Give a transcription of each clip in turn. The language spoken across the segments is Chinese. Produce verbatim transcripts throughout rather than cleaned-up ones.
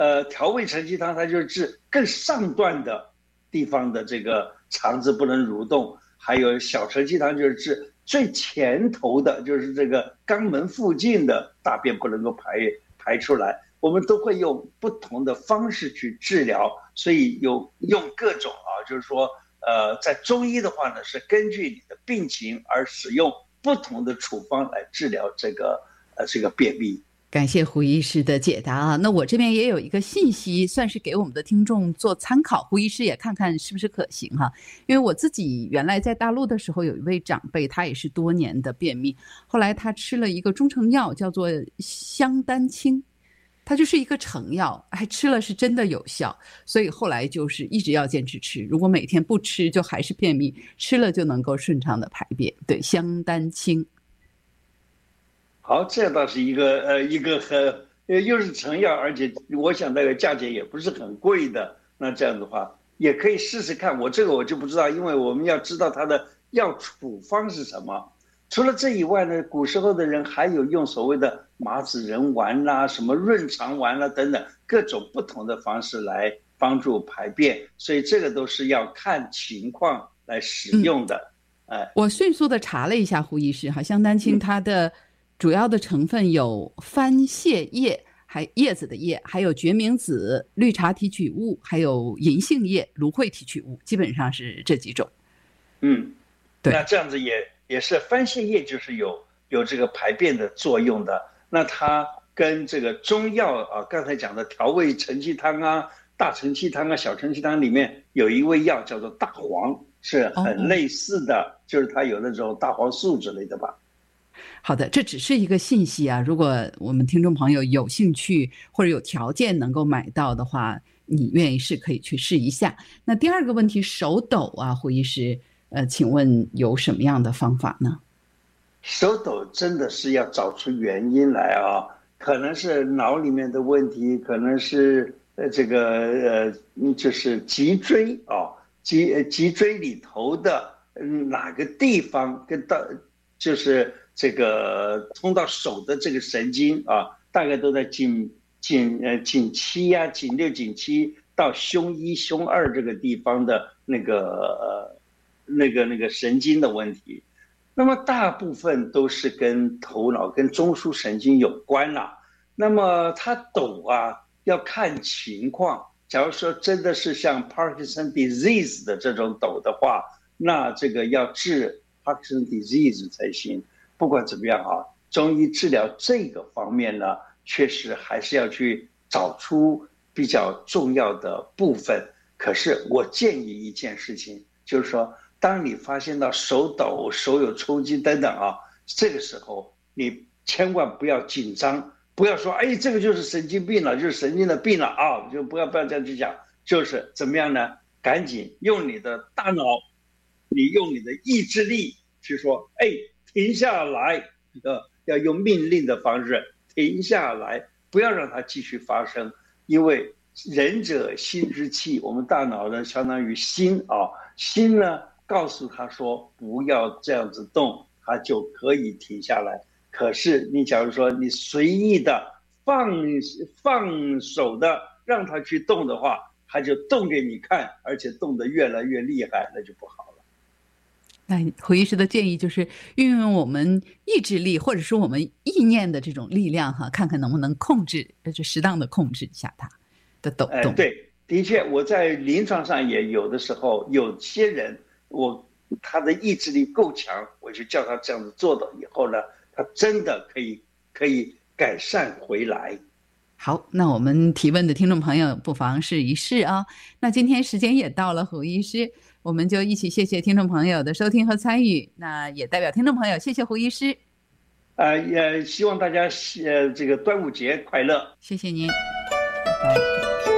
呃调味承气汤它就是治更上段的地方的这个肠子不能蠕动，还有小承气汤就是治最前头的，就是这个肛门附近的大便不能够排排出来。我们都会用不同的方式去治疗，所以有用各种啊，就是说，呃，在中医的话呢，是根据你的病情而使用不同的处方来治疗这个呃这个便秘。 感谢胡医师的解答啊。那我这边也有一个信息，算是给我们的听众做参考，胡医师也看看是不是可行哈。因为我自己原来在大陆的时候，有一位长辈，他也是多年的便秘，后来他吃了一个中成药，叫做香丹清。它就是一个成药，还吃了是真的有效，所以后来就是一直要坚持吃。如果每天不吃，就还是便秘；吃了就能够顺畅的排便。对，香丹清。 好，这倒是一个呃一个很呃又是成药，而且我想那个价钱也不是很贵的。那这样的话也可以试试看。我这个我就不知道，因为我们要知道它的药处方是什么。除了这以外呢，古时候的人还有用所谓的麻子仁丸啦、什么润肠丸啦等等各种不同的方式来帮助排便，所以这个都是要看情况来使用的。 嗯呃、我迅速的查了一下胡医师哈，香丹清它的主要的成分有番泻叶，还叶子的叶，还有决明子、绿茶提取物，还有银杏叶、芦荟提取物，基本上是这几种。 嗯，对，那这样子也。也是番泻叶就是有有这个排便的作用的，那它跟这个中药啊，刚才讲的调味承气汤啊、大承气汤啊、小承气汤里面有一味药叫做大黄，是很类似的，哦、就是它有那种大黄素之类的吧。 好的，这只是一个信息啊，如果我们听众朋友有兴趣或者有条件能够买到的话，你愿意试可以去试一下。那第二个问题，手抖啊，胡医师。呃，请问有什么样的方法呢？ 手抖真的是要找出原因来啊，可能是脑里面的问题，可能是呃这个呃就是脊椎啊，脊脊椎里头的哪个地方跟到就是这个通到手的这个神经啊，大概都在颈颈呃颈七呀、颈六、颈七到胸一、胸二这个地方的那个呃。那个那个神经的问题，那么大部分都是跟头脑跟中枢神经有关啦。那么它抖啊，要看情况。假如说真的是像 Parkinson disease 的这种抖的话，那这个要治 Parkinson disease 才行。不管怎么样啊，中医治疗这个方面呢，确实还是要去找出比较重要的部分。可是我建议一件事情，就是说。当你发现到手抖、手有抽筋等等啊，这个时候你千万不要紧张，不要说哎，这个就是神经病了，就是神经的病了啊，就不要不要这样去讲，就是怎么样呢？赶紧用你的大脑，你用你的意志力去说，哎，停下来，呃，要用命令的方式停下来，不要让它继续发生，因为人者心之气，我们大脑呢相当于心啊，心呢。告诉他说不要这样子动，他就可以停下来。可是你假如说你随意的放放手的让他去动的话，他就动给你看，而且动得越来越厉害，那就不好了。 那胡医师的建议就是运用我们意志力或者说我们意念的这种力量哈，看看能不能控制，就适当的控制一下它的抖动。 哎，对，的确，我在临床上也有的时候有些人。我他的意志力够强，我就叫他这样子做的以后呢，他真的可以可以改善回来。 好，那我们提问的听众朋友不妨试一试啊。那今天时间也到了，胡医师，我们就一起谢谢听众朋友的收听和参与。那也代表听众朋友谢谢胡医师。 呃，也希望大家呃这个端午节快乐。 谢谢您，拜拜。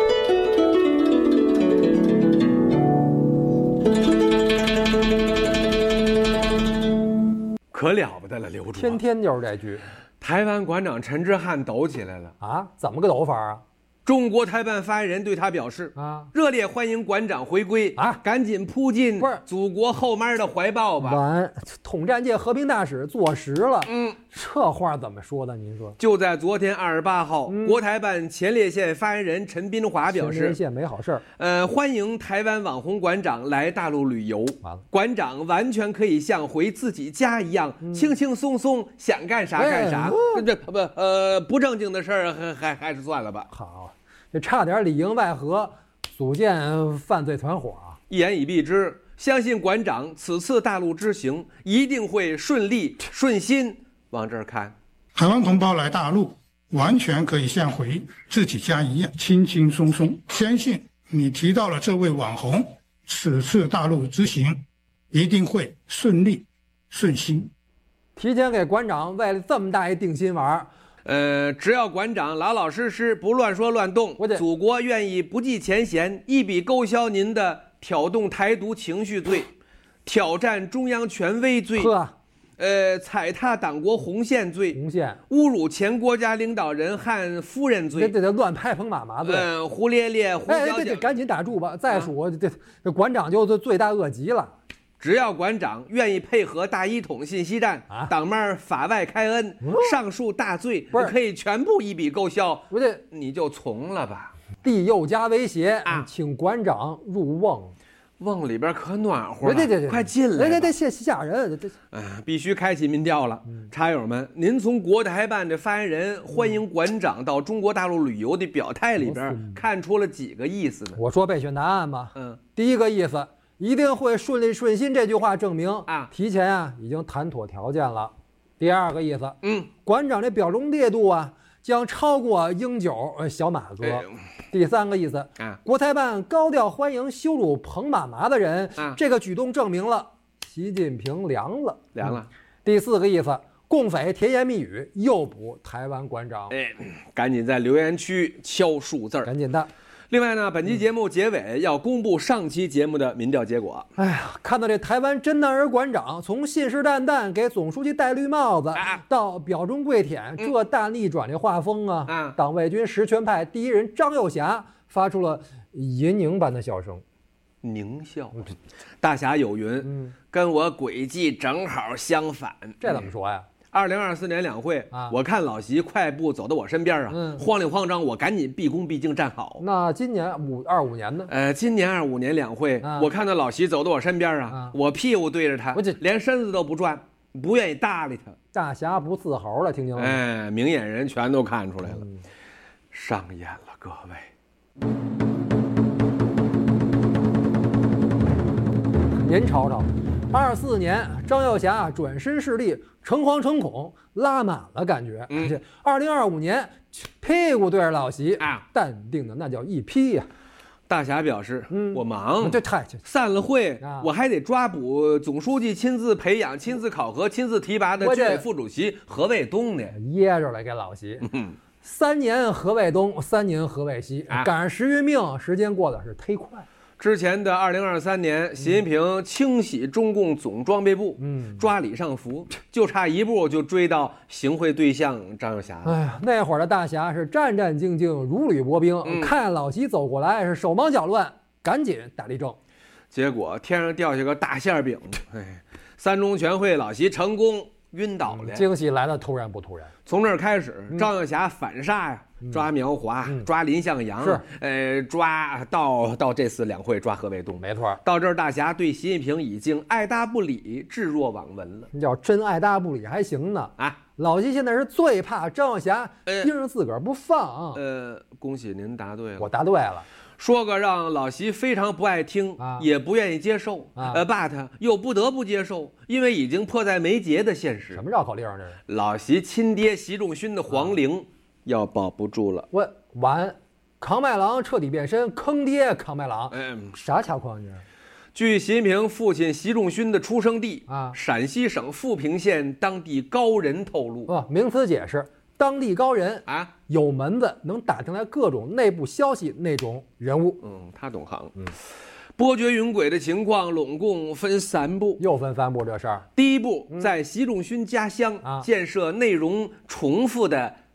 可了不得了，刘主天天就是这句。 台湾馆长陈之汉抖起来了啊？怎么个抖法啊？ 中国台办发言人对他表示啊， 热烈欢迎馆长回归啊， 赶紧扑进不是祖国后面的怀抱吧。 完，统战界和平大使坐实了。 嗯， 这话怎么说的？您说？ 就在昨天二十八号， 嗯、 国台办前列腺发言人陈斌华表示， 前列腺没好事儿。 呃，欢迎台湾网红馆长来大陆旅游。 完了， 馆长完全可以像回自己家一样， 嗯、 轻轻松松，想干啥干啥。这、哎、不呃不正经的事儿，还还还是算了吧。 好。这差点里应外合，组建犯罪团伙啊！ 一言以蔽之，相信馆长此次大陆之行一定会顺利顺心。往这儿看， 台湾同胞来大陆，完全可以像回自己家一样，轻轻松松。相信你提到了这位网红，此次大陆之行一定会顺利顺心。 提前给馆长喂了这么大一定心丸。 呃，只要馆长老老实实，不乱说乱动，祖国愿意不计前嫌，一笔勾销您的挑动台独情绪罪、挑战中央权威罪、呃，踩踏党国红线罪、 红线侮辱前国家领导人和夫人罪， 这这乱拍捧马麻罪， 嗯、呃，胡咧咧、胡哎，这这赶紧打住吧！再说、啊、这这馆长就是罪大恶极了。 只要馆长愿意配合大一统信息战，啊、党妹法外开恩，嗯、上述大罪可以全部一笔勾销。 不对， 你就从了吧。 地又加威胁啊， 请馆长入瓮。 瓮里边可暖和了， 对对对， 快进来！ 对对对，吓人！这哎，必须开启民调了。嗯、茶友们，您从国台办的发言人欢迎馆长到中国大陆旅游的表态里边，嗯、看出了几个意思呢？ 我说备选答案吧。 嗯， 第一个意思。一定会顺利顺心，这句话证明啊， 提前啊已经谈妥条件了。第二个意思， 嗯， 馆长这表忠烈度啊，将超过英九呃小马哥。哎、第三个意思， 啊， 国台办高调欢迎羞辱彭妈妈的人， 啊， 这个举动证明了习近平凉了， 凉了。 嗯、第四个意思，共匪甜言蜜语诱捕台湾馆长， 哎，赶紧在留言区敲数字， 赶紧的。 另外呢，本期节目结尾要公布上期节目的民调结果。 哎呀，看到这台湾真男儿馆长从信誓旦旦给总书记戴绿帽子， 啊、 到表忠跪舔， 嗯、 这大逆转的画风啊！ 啊党卫军实权派第一人张又侠发出了银铃般的笑声。 狞笑，大侠有云， 嗯、 跟我轨迹正好相反。 这怎么说呀？ 二零二四年两会， 啊、 我看老习快步走到我身边啊， 嗯、 慌里慌张，我赶紧毕恭毕敬站好。 那今年五二五年呢？ 呃，今年二五年两会， 啊、 我看到老习走到我身边啊， 啊我屁股对着他， 我这连身子都不转，不愿意搭理他。 大侠不伺候了，听清了吗？ 哎，明眼人全都看出来了， 嗯、 上演了，各位。 您瞅瞅。二四年，张又侠转身势力诚惶诚恐，拉满了感觉。 嗯， 二零二五年，屁股对着老习啊， 淡定的那叫一批呀、 啊。大侠表示， 嗯， 我忙， 这太散了会， 啊、 我还得抓捕总书记亲自培养、亲自考核、亲自提拔的军委副主席何卫东呢。 噎着了给老习。 嗯， 三年何卫东，三年何卫西， 啊、 赶上时运命，时间过得是忒快。 之前的二零二三年，习近平清洗中共总装备部， 嗯， 抓李尚福，就差一步就追到行贿对象张又侠了。 哎呀，那会儿的大侠是战战兢兢，如履薄冰， 嗯、 看老习走过来是手忙脚乱，赶紧打立正。 结果天上掉下个大馅饼，哎，三中全会老习成功晕倒了。 嗯、惊喜来的突然不突然？ 从这儿开始，嗯、张又侠反杀呀。抓苗华， 嗯、 抓林向阳， 是， 呃，抓到到这次两会抓何卫东， 没错。 到这儿，大侠对习近平已经爱答不理，置若罔闻了。 要真爱答不理还行呢啊！ 老习现在是最怕张又侠盯着自个儿不放。 呃，恭喜您答对了， 我答对了。 说个让老习非常不爱听， 啊、 也不愿意接受， 啊、 呃，but 又不得不接受，因为已经迫在眉睫的现实。 什么绕口令这是？ 老习亲爹习仲勋的皇陵。啊要保不住了， 我完，康麦郎彻底变身，坑爹康麦郎， 嗯， 啥情况这？ 据习近平父亲习仲勋的出生地啊， 陕西省富平县当地高人透露， 啊，名词解释，当地高人啊， 有门子，能打听来各种内部消息那种人物。 嗯，他懂行。 嗯。 波谲云诡的情况拢共分三步， 又分三步这事儿。 第一步，在习仲勋家乡、 嗯啊、 建设内容重复的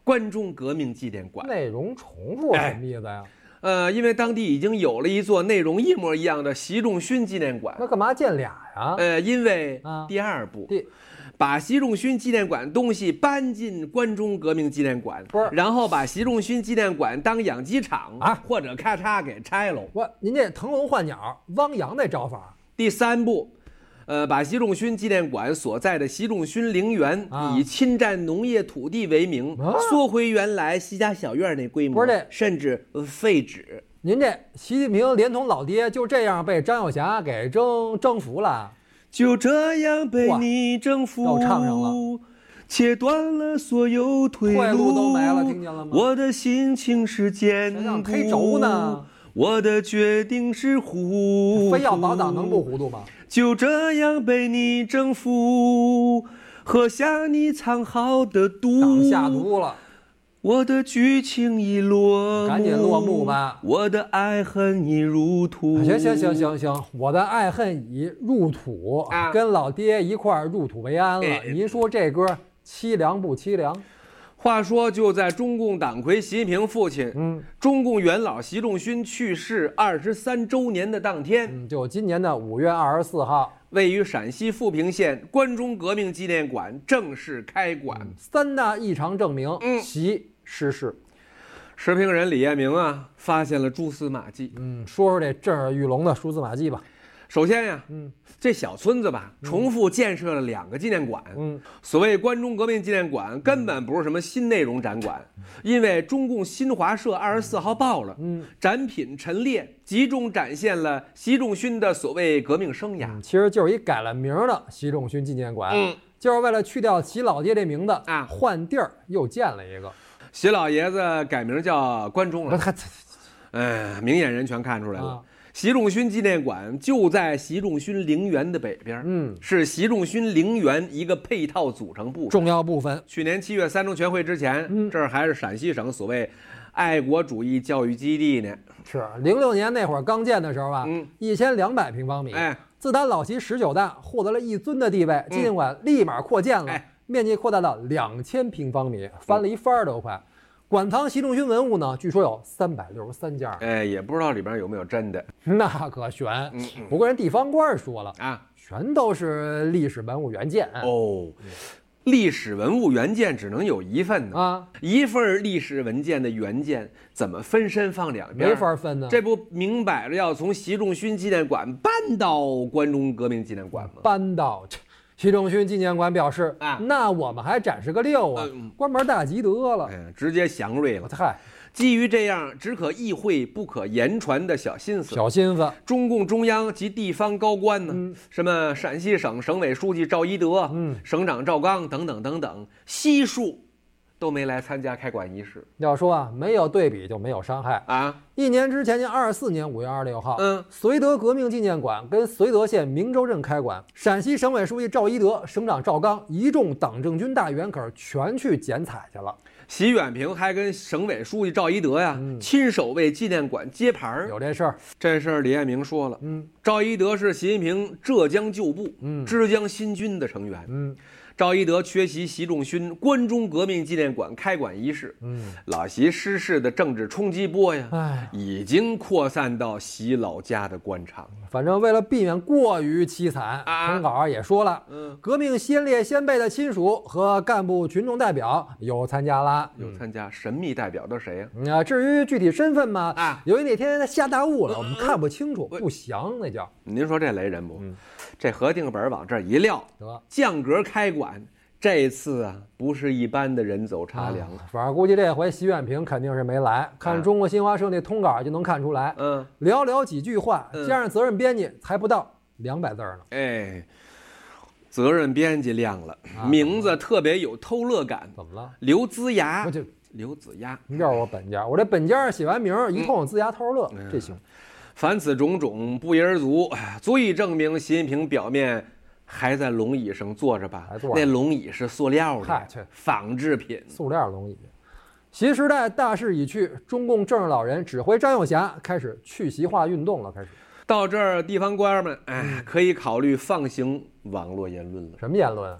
关中革命纪念馆。 内容重复什么意思呀？ 呃，因为当地已经有了一座内容一模一样的习仲勋纪念馆。 那干嘛建俩呀？ 呃，因为第二步。 第把习仲勋纪念馆东西搬进关中革命纪念馆， 不是， 然后把习仲勋纪念馆当养鸡场啊， 或者咔嚓给拆喽。 我您这腾笼换鸟，汪洋那招法。 第三步，呃，把习仲勋纪念馆所在的习仲勋陵园、啊、以侵占农业土地为名，啊、缩回原来西家小院那规模， 不是这， 甚至废止。 您这习近平连同老爹就这样被张友侠给征征服了。 就这样被你征服， 我唱上了， 切断了所有退路， 退路都没了，听见了吗？ 我的心情是坚固， 忒轴呢。 我的决定是糊涂， 非要保党能不糊涂吗？ 就这样被你征服，喝下你藏好的毒， 党下毒了。 我的剧情已落幕， 赶紧落幕吧！ 我的爱恨已入土。 行行行行行，我的爱恨已入土，啊、跟老爹一块儿入土为安了。哎、您说这歌凄凉不凄凉？ 话说，就在中共党魁习近平父亲， 嗯， 中共元老习仲勋去世二十三周年的当天， 嗯，就今年的五月二十四号， 位于陕西富平县关中革命纪念馆正式开馆。 嗯、三大异常证明， 嗯， 习逝世。 时评人李彦明啊，发现了蛛丝马迹。 嗯，说说这震耳欲聋的蛛丝马迹吧。 首先呀， 嗯， 这小村子吧，重复建设了两个纪念馆。 嗯， 所谓关中革命纪念馆根本不是什么新内容展馆，嗯、因为中共新华社二十四号报了， 嗯， 展品陈列集中展现了习仲勋的所谓革命生涯。 嗯、其实就是一改了名的习仲勋纪念馆， 嗯， 就是为了去掉习老爹这名字啊， 换地儿又建了一个。 习老爷子改名叫关中了，哎，明眼人全看出来了。啊，习仲勋纪念馆就在习仲勋陵园的北边， 嗯， 是习仲勋陵园一个配套组成部分， 重要部分。 去年七月三中全会之前， 嗯， 这儿还是陕西省所谓爱国主义教育基地呢。 是零六年那会儿刚建的时候啊， 嗯， 一千两百平方米。 哎， 自打老习十九大获得了一尊的地位，纪念馆立马扩建了， 哎， 面积扩大到两千平方米，翻了一番都快。馆藏习仲勋文物呢，据说有三百六十三件， 哎，也不知道里边有没有真的， 那可悬。 嗯嗯、 不过人地方官说了啊， 全都是历史文物原件哦。历史文物原件只能有一份呢啊， 一份历史文件的原件怎么分身放两边？ 没法分呢。 这不明摆着要从习仲勋纪念馆搬到关中革命纪念馆吗？ 搬到习仲勋纪念馆表示啊， 那我们还展示个六啊，嗯、关门大吉得了， 哎，直接祥瑞了。 嗨， 基于这样只可意会不可言传的小心思， 小心思， 中共中央及地方高官呢， 嗯、 什么陕西省省委书记赵一德、 嗯、 省长赵刚等等等等，悉数都没来参加开馆仪式。 要说啊，没有对比就没有伤害啊！ 一年之前，就二四年五月二十六号， 嗯， 绥德革命纪念馆跟绥德县明州镇开馆，陕西省委书记赵一德、省长赵刚一众党政军大员可是全去剪彩去了。 习远平还跟省委书记赵一德呀， 嗯、 亲手为纪念馆接盘。 有这事儿， 这事儿李彦明说了， 嗯， 赵一德是习近平浙江旧部、 嗯， 枝江新军的成员， 嗯。 赵一德缺席习仲勋关中革命纪念馆开馆仪式， 嗯， 老习失势的政治冲击波呀， 哎， 已经扩散到习老家的官场。 反正为了避免过于凄惨， 啊， 通稿也说了， 嗯， 革命先烈先辈的亲属和干部群众代表有参加啦， 有参加，神秘代表都谁呀？ 嗯啊，至于具体身份嘛， 啊， 由于那天下大雾了， 嗯、 我们看不清楚，不详那叫。 您说这雷人不？ 嗯， 这核定本往这一撂， 得降格开馆。这次啊，不是一般的人走茶凉了、 啊。反正估计这回习远平肯定是没来，看中国新华社那通稿就能看出来。 嗯， 寥寥几句话， 嗯、 加上责任编辑才不到两百字呢。 哎，责任编辑亮了，啊、名字特别有偷乐感。 怎么了？ 刘子牙。 不就刘子牙？ 这是我本家，我这本家写完名一通龇牙偷乐， 嗯、 这行。 凡此种种，不一而足，足以证明习近平表面。还在龙椅上坐着吧？那龙椅是塑料的，仿制品。 塑料龙椅。习时代大势已去，中共政治老人指挥张友侠开始去习化运动了。开始到这儿，地方官们哎，可以考虑放行网络言论了。 什么言论？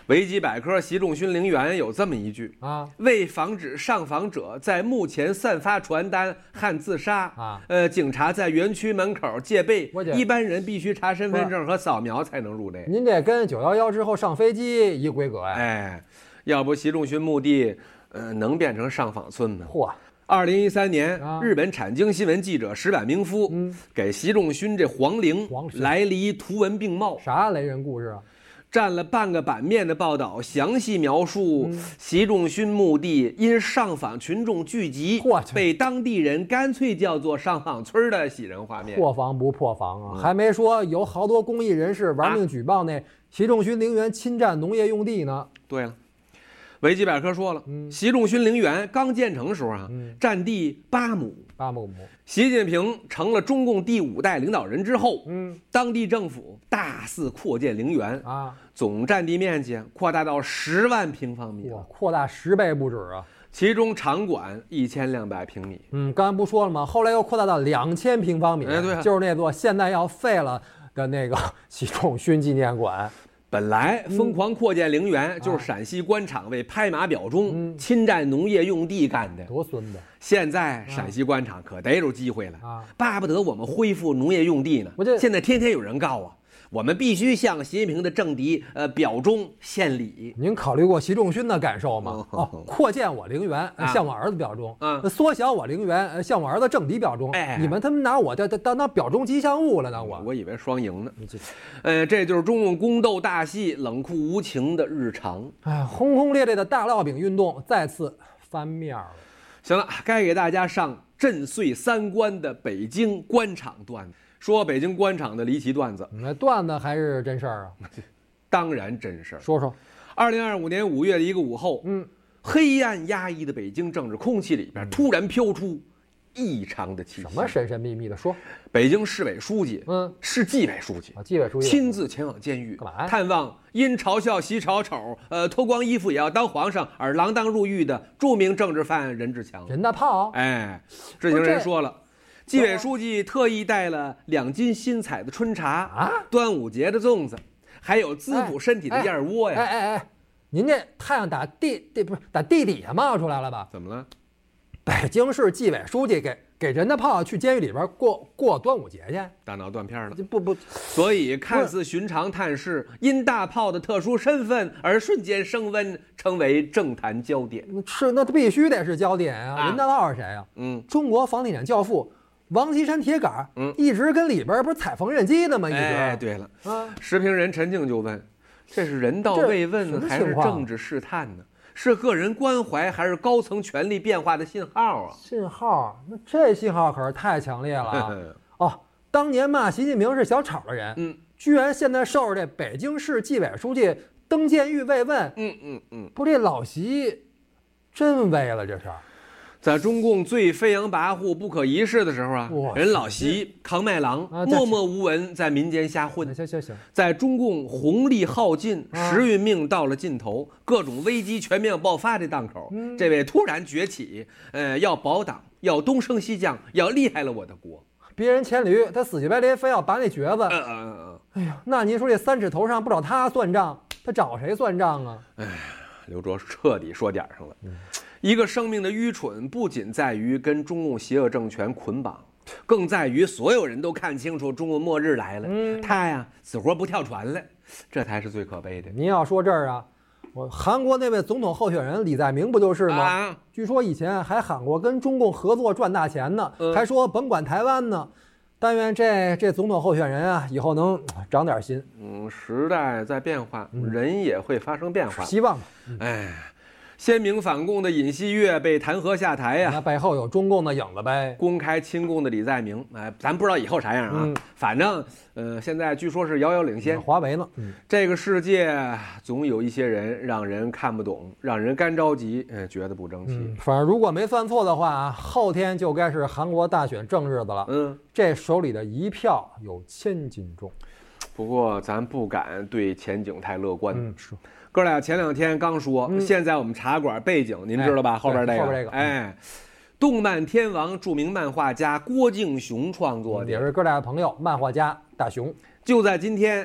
维基百科习仲勋陵园有这么一句啊， 为防止上访者在墓前散发传单和自杀啊， 呃，警察在园区门口戒备， 我这一般人必须查身份证和扫描才能入内。 您这跟九幺幺之后上飞机一规格呀？ 哎，要不习仲勋墓地，呃，能变成上访村吗？ 嚯！ 二零一三年， 啊、 日本产经新闻记者石坂明夫、 嗯、 给习仲勋这皇陵来了一图文并茂， 啥雷人故事啊？ 占了半个版面的报道，详细描述习仲勋墓地因上访群众聚集，被当地人干脆叫做上访村的喜人画面。 破防不破防啊！嗯、还没说有好多公益人士玩命举报那习仲勋陵园侵占农业用地呢。 对了。维基百科说了，嗯、习仲勋陵园刚建成的时候啊，嗯、占地八亩， 八亩亩。 习近平成了中共第五代领导人之后，嗯，当地政府大肆扩建陵园啊，总占地面积扩大到十万平方米， 哇，扩大十倍不止啊！ 其中场馆一千两百平米， 嗯，刚才不说了吗？后来又扩大到两千平方米， 哎，对、啊， 就是那座现在要废了的那个习仲勋纪念馆。 本来疯狂扩建陵园就是陕西官场为拍马表忠、嗯、侵占农业用地干的， 多孙子！ 现在陕西官场可逮着机会了，啊、巴不得我们恢复农业用地呢。 我这现在天天有人告啊，我们必须向习近平的政敌呃表忠献礼。 您考虑过习仲勋的感受吗？哦，哦扩建我陵园，啊、向我儿子表忠；啊、缩小我陵园，向我儿子政敌表忠。哎，你们他们拿我当当当表忠吉祥物了呢？我我以为双赢呢。呃，这就是中共宫斗大戏冷酷无情的日常。 哎，轰轰烈烈的大烙饼运动再次翻面了。 行了，该给大家上震碎三观的北京官场段子。说北京官场的离奇段子， 那段子还是真事儿啊？ 当然真事儿。 说说， 二零二五年五月的一个午后，嗯，黑暗压抑的北京政治空气里边突然飘出异常的气息。 什么神神秘秘的？说， 北京市委书记，嗯，市纪委书记啊，纪委书记亲自前往监狱干嘛呀？ 探望因嘲笑习小丑，呃，脱光衣服也要当皇上而锒铛入狱的著名政治犯任志强。 任大炮， 哎，知情人说了。纪委书记特意带了两斤新采的春茶啊，端午节的粽子，还有滋补身体的燕窝呀！ 哎哎哎，您这太阳打地地不是打地底下冒出来了吧？ 怎么了？ 北京市纪委书记给给任大炮去监狱里边过过端午节去， 大脑断片了。 不不， 所以看似寻常探视，因大炮的特殊身份而瞬间升温，成为政坛焦点。 是，那必须得是焦点啊！啊任大炮是谁啊？ 嗯， 中国房地产教父。王岐山铁杆，嗯，一直跟里边不是踩缝纫机的吗？一直。 哎，对了，啊，时评人陈静就问：这是人道慰问还是政治试探呢？是个人关怀还是高层权力变化的信号啊？ 信号？那这信号可是太强烈了啊！哦，当年骂习近平是小丑的人，嗯，居然现在受着这北京市纪委书记登监狱慰问， 嗯嗯嗯， 不，这老习真威了，这是。 在中共最飞扬跋扈、不可一世的时候啊，人老习扛麦郎，啊、默默无闻，在民间瞎混。 行行行， 在中共红利耗尽、啊、时运命到了尽头，各种危机全面爆发的档口，嗯、这位突然崛起，呃，要保党，要东升西降，要厉害了我的国。 别人千驴，他死乞白赖非要拔那橛子。 嗯嗯嗯。 哎呀，那您说这三尺头上不找他算账，他找谁算账啊？ 哎呀，刘卓彻底说点上了。嗯，一个生命的愚蠢，不仅在于跟中共邪恶政权捆绑，更在于所有人都看清楚中国末日来了，嗯、他呀死活不跳船了，这才是最可悲的。 您要说这儿啊，我韩国那位总统候选人李在明不就是吗？啊、据说以前还喊过跟中共合作赚大钱呢，嗯、还说甭管台湾呢。但愿这这总统候选人啊，以后能长点心。 嗯，时代在变化，嗯、人也会发生变化。 希望吧。 嗯、哎。鲜明反共的尹锡悦被弹劾下台呀、啊， 那背后有中共的影子呗。 公开亲共的李在明，哎，咱不知道以后啥样啊。嗯、反正，呃，现在据说是遥遥领先。 华为呢？ 嗯，这个世界总有一些人让人看不懂，让人干着急，嗯，觉得不争气。 嗯、反正如果没算错的话，后天就该是韩国大选正日子了。嗯，这手里的一票有千斤重。 不过咱不敢对前景太乐观。 嗯，是。 哥俩前两天刚说，嗯、现在我们茶馆背景您知道吧？ 哎、 后边这个， 后边这个， 哎，动漫天王著名漫画家郭敬雄创作的， 也是哥俩的朋友，漫画家大雄。 就在今天，嗯，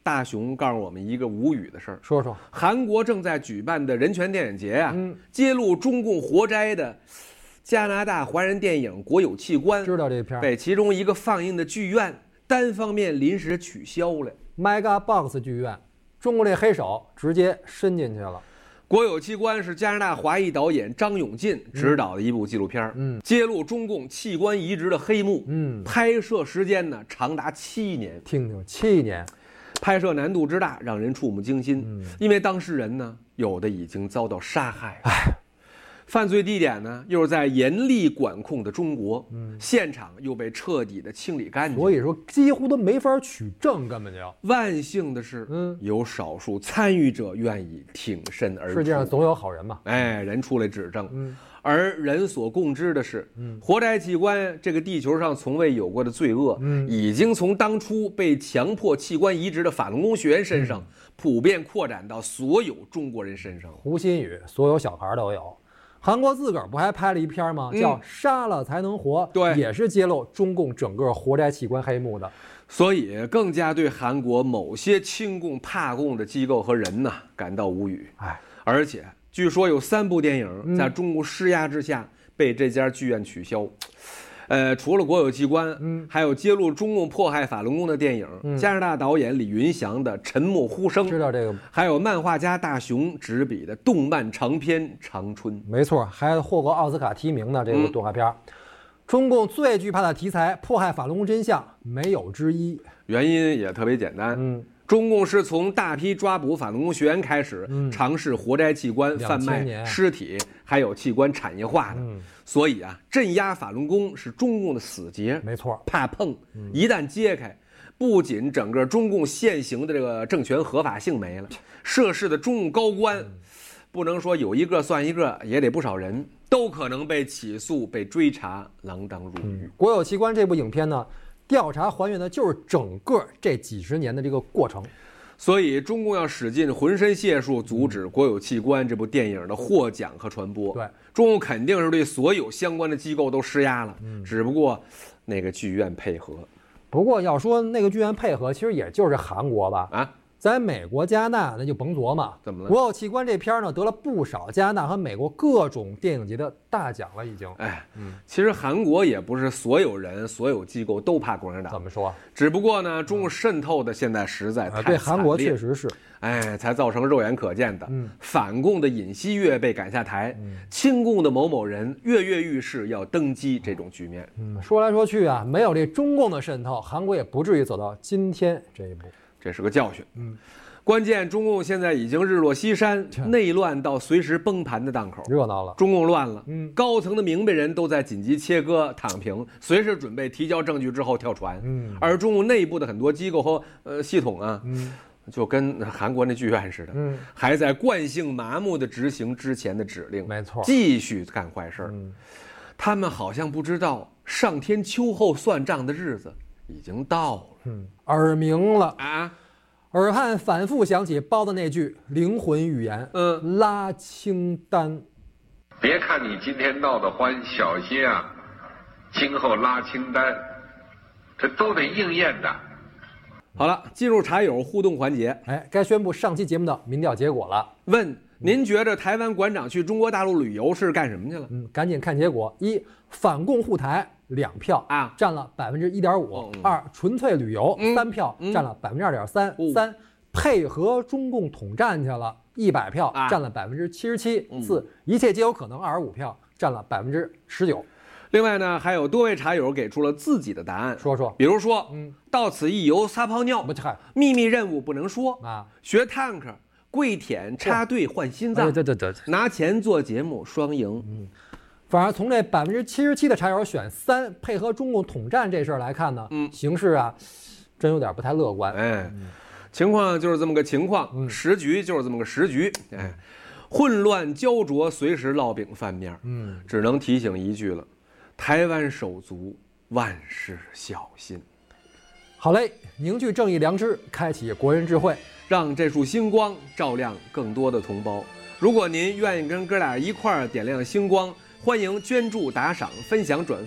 大熊告诉我们一个无语的事儿， 说说韩国正在举办的人权电影节啊， 嗯、 揭露中共活摘的加拿大华人电影《国有器官》， 知道这片被其中一个放映的剧院单方面临时取消了。 Mega Box 剧院，中国这黑手直接伸进去了。 国有器官是加拿大华裔导演张永进执导的一部纪录片， 嗯， 揭露中共器官移植的黑幕， 嗯， 拍摄时间呢长达七年， 听听七年， 拍摄难度之大让人触目惊心， 嗯， 因为当事人呢有的已经遭到杀害，哎，犯罪地点呢又是在严厉管控的中国，嗯，现场又被彻底的清理干净， 所以说几乎都没法取证，根本就。 万幸的是， 嗯， 有少数参与者愿意挺身而出。 世界上总有好人嘛， 哎，人出来指证， 嗯， 而人所共知的是， 嗯， 活摘器官这个地球上从未有过的罪恶， 嗯， 已经从当初被强迫器官移植的法轮功学员身上， 嗯， 普遍扩展到所有中国人身上。 胡鑫宇，所有小孩都有。韩国自个儿不还拍了一片吗？叫《杀了才能活》， 对， 也是揭露中共整个活摘器官黑幕的。 所以更加对韩国某些亲共怕共的机构和人呢感到无语。 哎， 而且据说有三部电影在中国施压之下被这家剧院取消。呃，除了国有器官， 嗯， 还有揭露中共迫害法轮功的电影， 嗯， 加拿大导演李云祥的《沉默呼声》， 知道这个， 还有漫画家大熊执笔的动漫长篇《长春》， 没错，还获过奥斯卡提名的这个动画片。嗯，中共最惧怕的题材，迫害法轮功真相没有之一。 原因也特别简单， 嗯， 中共是从大批抓捕法轮功学员开始， 嗯， 尝试活摘器官、贩卖尸体，还有器官产业化的。 嗯， 所以啊，镇压法轮功是中共的死结， 没错， 怕碰，一旦揭开，不仅整个中共现行的这个政权合法性没了，涉事的中共高官，不能说有一个算一个，也得不少人，都可能被起诉、被追查、锒铛入狱。 嗯，国有器官这部影片呢，调查还原的就是整个这几十年的这个过程。 所以中共要使尽浑身解数阻止《国有器官》这部电影的获奖和传播。 对， 中共肯定是对所有相关的机构都施压了，嗯，只不过那个剧院配合。 不过要说那个剧院配合，其实也就是韩国吧。 啊， 在美国、加拿大那就甭琢磨。 怎么了？ 国有器官这片呢，得了不少加拿大和美国各种电影节的大奖了，已经。 哎，嗯，其实韩国也不是所有人、所有机构都怕共产党。 怎么说？ 只不过呢，中共渗透的现在实在太惨烈， 对韩国确实是， 哎，才造成肉眼可见的， 嗯， 反共的尹锡悦被赶下台，嗯，亲共的某某人跃跃欲试要登基这种局面。 嗯，说来说去啊，没有这中共的渗透，韩国也不至于走到今天这一步。 这是个教训。 嗯。 关键，中共现在已经日落西山，内乱到随时崩盘的档口， 热闹了。 中共乱了， 嗯， 高层的明白人都在紧急切割、躺平，随时准备提交证据之后跳船。 嗯， 而中共内部的很多机构和呃系统啊， 嗯， 就跟韩国那剧院似的， 嗯， 还在惯性麻木地执行之前的指令， 没错， 继续干坏事儿。 嗯， 他们好像不知道上天秋后算账的日子已经到了。 嗯，耳鸣了啊。 耳畔反复响起包的那句灵魂语言， 嗯， 拉清单。 别看你今天闹得欢，小心啊，今后拉清单，这都得应验的。 好了，进入茶友互动环节。 哎，该宣布上期节目的民调结果了。 问您觉着台湾馆长去中国大陆旅游是干什么去了？ 嗯，赶紧看结果：一，反共护台两票啊， 占了百分之一点五；二，纯粹旅游三票，占了百分之二点三；三，配合中共统战去了一百票，占了百分之七十七；四，一切皆有可能二十五票，占了百分之十九。 另外呢，还有多位茶友给出了自己的答案， 说说， 比如说， 嗯， 到此一游撒泡尿， 不嗨， 秘密任务不能说啊， 学探克，跪舔插队换心脏， 对对对， 拿钱做节目双赢。 嗯，反而从这百分之七十七的茶友选三，配合中共统战这事儿来看呢， 嗯， 形势啊，真有点不太乐观。 哎，嗯、情况就是这么个情况， 嗯、 时局就是这么个时局，哎，混乱焦灼，随时烙饼翻面。 嗯， 只能提醒一句了。台湾手足，万事小心。 好嘞，凝聚正义良知，开启国人智慧， 让这束星光照亮更多的同胞。如果您愿意跟哥俩一块儿点亮星光，欢迎捐助、打赏、分享、转发，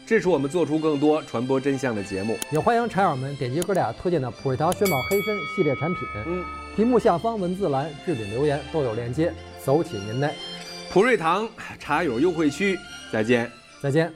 支持我们做出更多传播真相的节目。 也欢迎茶友们点击哥俩推荐的普瑞堂轩宝黑参系列产品， 嗯， 屏幕下方文字栏置顶留言都有链接，走起您来。 普瑞堂茶友优惠区，再见， 再见。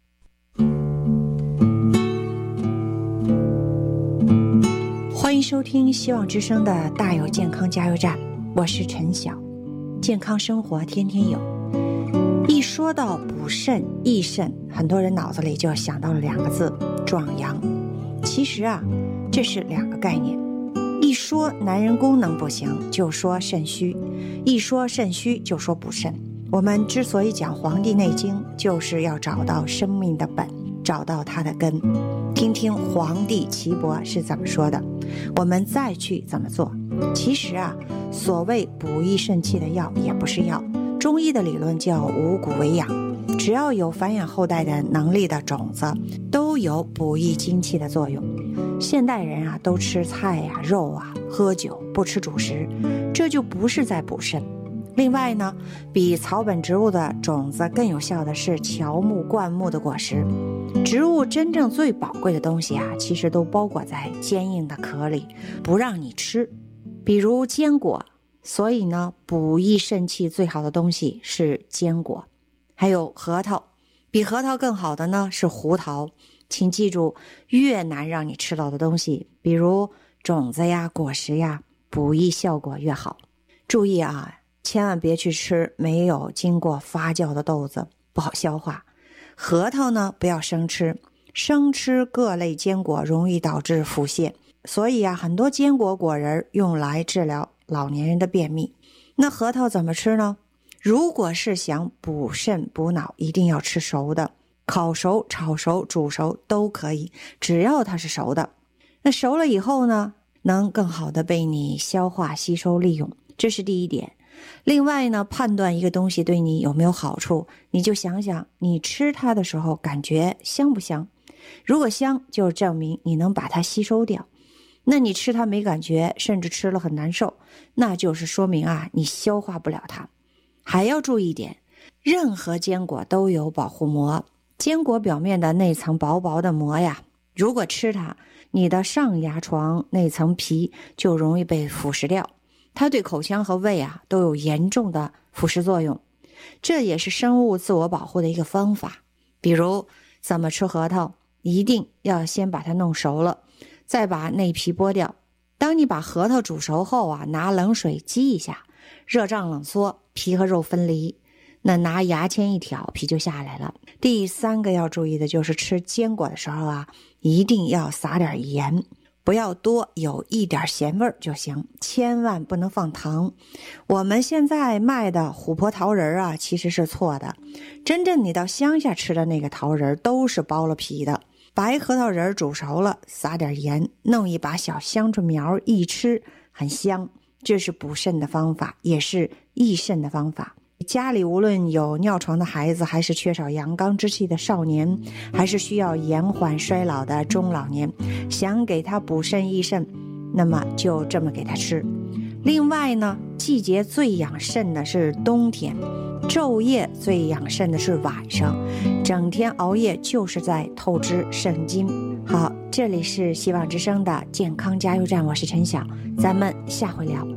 欢迎收听希望之声的大有健康加油站，我是陈晓。健康生活天天有。一说到补肾益肾，很多人脑子里就想到了两个字：壮阳。其实啊，这是两个概念。一说男人功能不行，就说肾虚；一说肾虚，就说补肾。我们之所以讲《黄帝内经》，就是要找到生命的本，找到它的根。听听黄帝岐伯是怎么说的，我们再去怎么做。其实啊，所谓补益肾气的药也不是药，中医的理论叫五谷为养，只要有繁衍后代的能力的种子，都有补益精气的作用。现代人啊，都吃菜呀、啊、肉啊，喝酒，不吃主食，这就不是在补肾。另外呢，比草本植物的种子更有效的是乔木、灌木的果实。植物真正最宝贵的东西啊，其实都包裹在坚硬的壳里，不让你吃。比如坚果，所以呢，补益肾气最好的东西是坚果。还有核桃，比核桃更好的呢是胡桃。请记住，越难让你吃到的东西，比如种子呀、果实呀，补益效果越好。注意啊，千万别去吃没有经过发酵的豆子，不好消化。核桃呢，不要生吃，生吃各类坚果容易导致腹泻，所以啊，很多坚果果仁用来治疗老年人的便秘。那核桃怎么吃呢？如果是想补肾补脑，一定要吃熟的，烤熟、炒熟、煮熟都可以，只要它是熟的。那熟了以后呢，能更好的被你消化吸收利用，这是第一点。另外呢，判断一个东西对你有没有好处，你就想想你吃它的时候感觉香不香。如果香，就证明你能把它吸收掉。那你吃它没感觉，甚至吃了很难受，那就是说明啊，你消化不了它。还要注意一点，任何坚果都有保护膜，坚果表面的那层薄薄的膜呀，如果吃它，你的上牙床那层皮就容易被腐蚀掉，它对口腔和胃啊都有严重的腐蚀作用。这也是生物自我保护的一个方法。比如怎么吃核桃，一定要先把它弄熟了，再把内皮剥掉。当你把核桃煮熟后啊，拿冷水激一下，热胀冷缩，皮和肉分离，那拿牙签一挑，皮就下来了。第三个要注意的就是吃坚果的时候啊，一定要撒点盐，不要多，有一点咸味就行，千万不能放糖。我们现在卖的琥珀桃仁啊，其实是错的。真正你到乡下吃的那个桃仁都是剥了皮的。白核桃仁煮熟了，撒点盐，弄一把小香椿苗，一吃很香。这是补肾的方法，也是益肾的方法。家里无论有尿床的孩子，还是缺少阳刚之气的少年，还是需要延缓衰老的中老年，想给他补肾益肾，那么就这么给他吃。另外呢，季节最养肾的是冬天，昼夜最养肾的是晚上，整天熬夜就是在透支肾精。好，这里是希望之声的健康加油站，我是陈晓，咱们下回聊。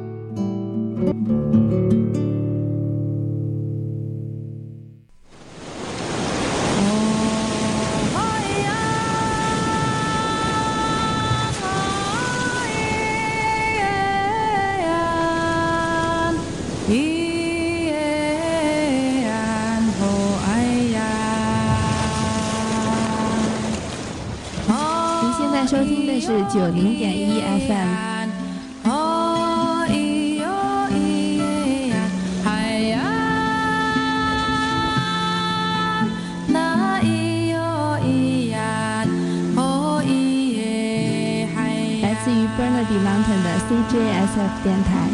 收听的是九零点一 F M。来自于 Bernardine Mountain 的 C J S F 电台。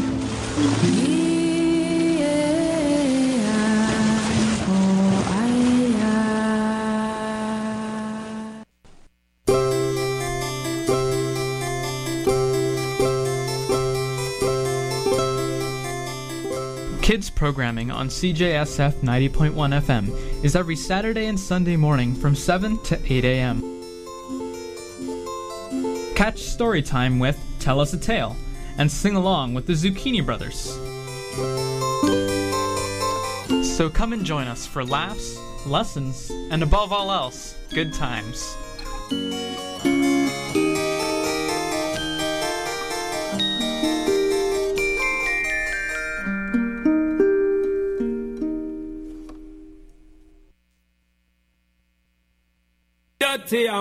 Kids programming on C J S F ninety point one F M is every Saturday and Sunday morning from seven to eight a.m. Catch Storytime with Tell Us a Tale and sing along with the Zucchini Brothers. So come and join us for laughs, lessons, and above all else, good times. Dirty